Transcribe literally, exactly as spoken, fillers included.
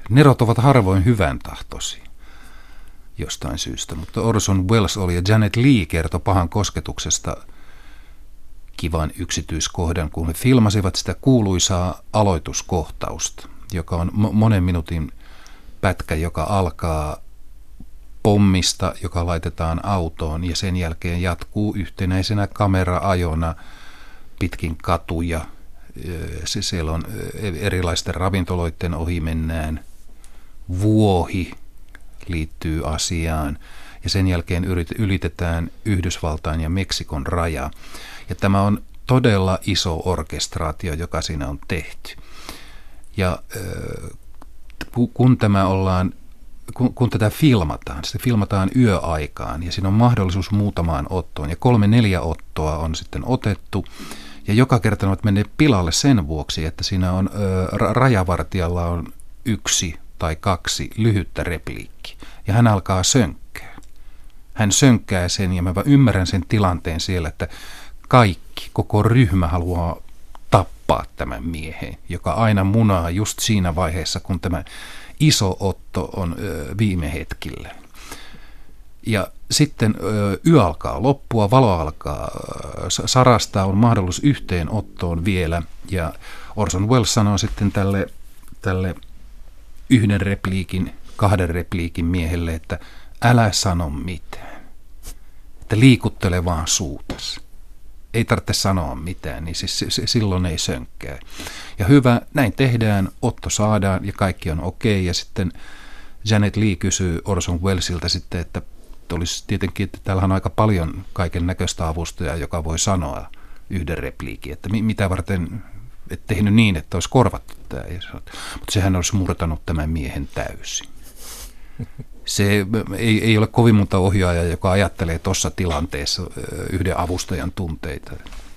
Nerot ovat harvoin hyvän tahtoisia jostain syystä, mutta Orson Welles oli ja Janet Leigh kertoi pahan kosketuksesta kivan yksityiskohdan, kun he filmasivat sitä kuuluisaa aloituskohtausta, joka on monen minuutin pätkä, joka alkaa pommista, joka laitetaan autoon ja sen jälkeen jatkuu yhtenäisenä kamera-ajona pitkin katuja. Siellä on erilaisten ravintoloiden ohi mennään, vuohi liittyy asiaan ja sen jälkeen ylitetään Yhdysvaltain ja Meksikon raja. Ja tämä on todella iso orkestraatio, joka siinä on tehty. Ja kun tämä ollaan, kun, kun tätä filmataan, se filmataan yöaikaan ja siinä on mahdollisuus muutamaan ottoon ja kolme neljä ottoa on sitten otettu. Ja joka kerta ovat menneet pilalle sen vuoksi, että siinä on ä, rajavartijalla on yksi tai kaksi lyhyttä repliikkiä. Ja hän alkaa sönkkää. Hän sönkkää sen ja mä ymmärrän sen tilanteen siellä, että kaikki, koko ryhmä haluaa tappaa tämän miehen, joka aina munaa just siinä vaiheessa, kun tämä iso otto on ä, viime hetkillä. Ja sitten yö alkaa loppua, valo alkaa sarastaa, on mahdollisuus yhteen ottoon vielä. Ja Orson Welles sanoo sitten tälle, tälle yhden repliikin, kahden repliikin miehelle, että älä sano mitään. Että liikuttele vaan suutas. Ei tarvitse sanoa mitään, niin siis silloin ei sönkkää. Ja hyvä, näin tehdään, otto saadaan ja kaikki on okei. Ja sitten Janet Leigh kysyy Orson Wellesilta sitten, että olisi tietenkin, että täällä on aika paljon kaiken näköistä avustajaa, joka voi sanoa yhden repliikin, että mitä varten et tehnyt niin, että olisi korvattu tämä. Mutta sehän olisi murtanut tämän miehen täysin. Se ei, ei ole kovin monta ohjaajaa, joka ajattelee tuossa tilanteessa yhden avustajan tunteita.